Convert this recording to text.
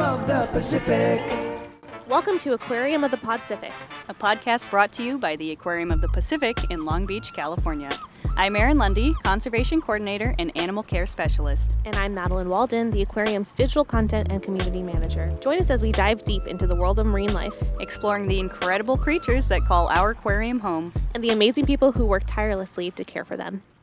of the Pacific. Welcome to Aquarium of the Podcific, a podcast brought to you by the Aquarium of the Pacific in Long Beach, California. I'm Erin Lundy, Conservation Coordinator and Animal Care Specialist. And I'm Madeline Walden, the aquarium's Digital Content and Community Manager. Join us as we dive deep into the world of marine life, exploring the incredible creatures that call our aquarium home, and the amazing people who work tirelessly to care for them.